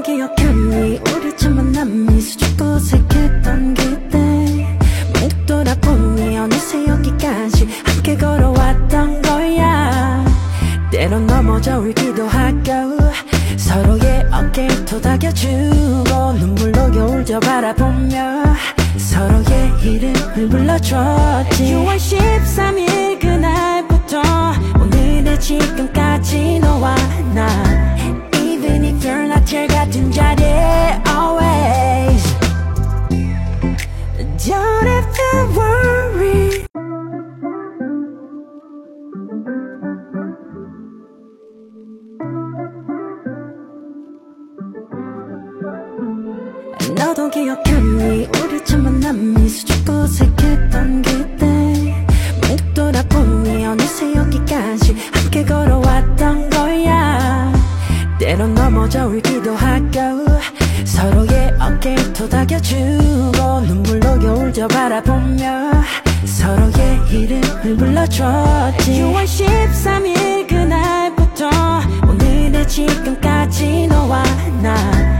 기억하니 우리 첫 만남이 수줍고 어색했던 그때 문득 돌아보니 어느새 여기까지 함께 걸어왔던 거야. 때론 넘어져 울기도 하고 서로의 어깨에 토닥여주고 눈물로 겨울 저 바라보며 서로의 이름을 불러줬지. 6월 13일 그날부터 오늘의 지금까지 너와 나 Even if you're not here 같은 자리에 always Don't have to worry. 너도 기억하니 우리 첫 만남이 수줍고 어색했던 그때 문득 돌아보니 어느새 여기까지 함께 걸어왔던 거야. 때론 넘어져 울기도 하고 서로의 어깨에 토닥여주고 눈물로 겨울 저 바라보며 서로의 이름을 불러줬지. 6월 13일 그날부터 오늘의 지금까지 너와 나